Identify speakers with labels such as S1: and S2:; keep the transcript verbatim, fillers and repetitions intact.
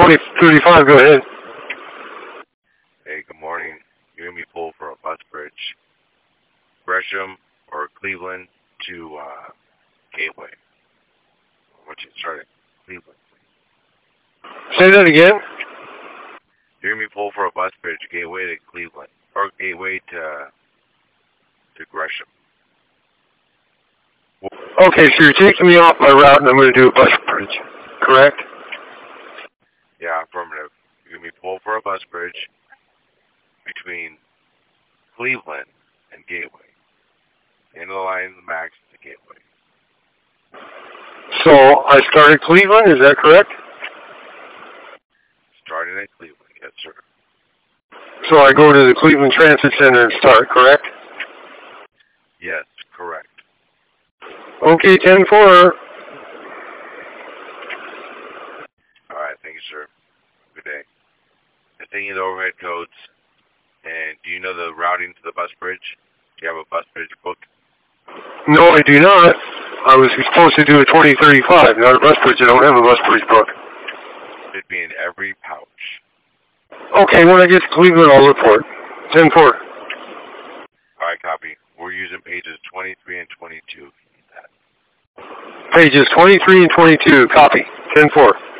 S1: twenty thirty-five, go ahead.
S2: Hey, good morning. You're going to be pulled for a bus bridge. Gresham or Cleveland to uh, Gateway. What you started? Cleveland.
S1: Say that again?
S2: You're going to be pulled for a bus bridge, Gateway to Cleveland. Or Gateway to, to Gresham.
S1: Okay, so you're taking me off my route and I'm going to do a bus bridge, correct?
S2: Yeah, affirmative. You're going to be pulled for a bus bridge between Cleveland and Gateway. End of the line, the max, the Gateway.
S1: So I started Cleveland, is that correct?
S2: Starting at Cleveland, yes, sir.
S1: So I go to the Cleveland Transit Center and start, correct?
S2: Yes, correct.
S1: Okay, ten four.
S2: All right, thank you, sir. Good day. I'm thinking of the overhead codes. And do you know the routing to the bus bridge? Do you have a bus bridge book?
S1: No, I do not. I was supposed to do a twenty thirty-five, not a bus bridge. I don't have a bus bridge book.
S2: It'd be in every pouch.
S1: Okay, when I get to Cleveland, I'll report. ten four.
S2: All right, copy. We're using pages twenty-three and twenty-two.
S1: Pages twenty-three and twenty-two. Copy. ten four.